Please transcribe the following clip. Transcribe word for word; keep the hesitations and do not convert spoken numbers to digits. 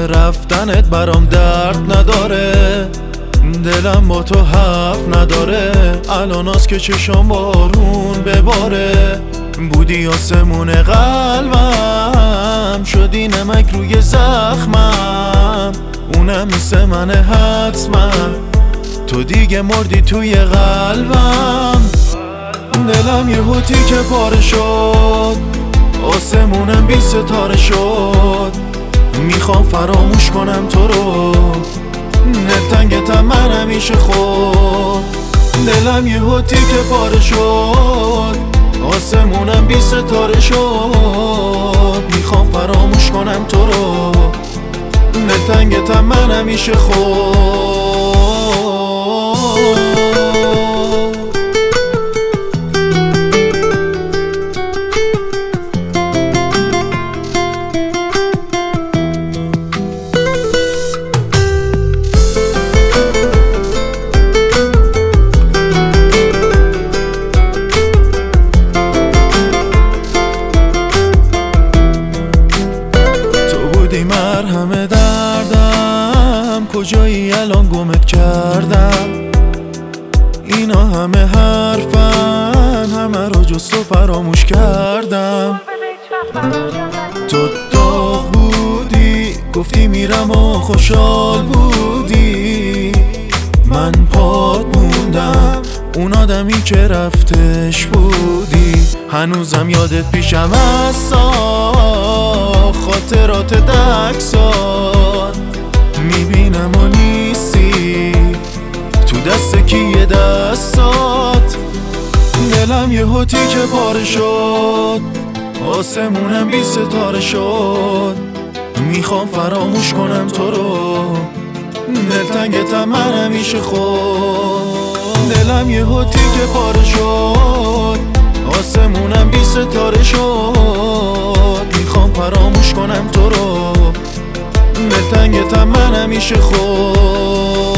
رفتنت برام درد نداره، دلم با تو حرف نداره. الاناست که چشام بارون بباره، بودی آسمون قلبم، شدی نمک روی زخمم، اونم مثل من حتما، تو دیگه مردی توی قلبم. دلم یه هوتی که پاره شد، آسمونم بی ستاره شد، میخوام فراموش کنم تو رو، دلتنگتم من همیشه خود. دلم یه هوتی که پاره شد، آسمونم بی ستاره شد، میخوام فراموش کنم تو رو، دلتنگتم من همیشه خود. مرهم دردم، کجایی الان گمت کردم؟ اینا همه حرفن، همه رو جز تو فراموش کردم. تو داغ بودی، گفتی میرم و خوشحال بودی، من پات موندم، اون آدمی که رفتش بودی. هنوزم یادت پیشم هستا، خاطرات دکسات میبینم و نیستی، تو دست کیه دستات؟ دلم یه هوتی که پاره شد، آسمونم بی ستاره شد، میخوام فراموش کنم تو رو، دلتنگتم من همیشه خود. دلم یه هوتی که پاره شد، آسمونم بی ستاره شد، میخوام فراموش کنم تو رو، دلتنگتم من همیشه خود.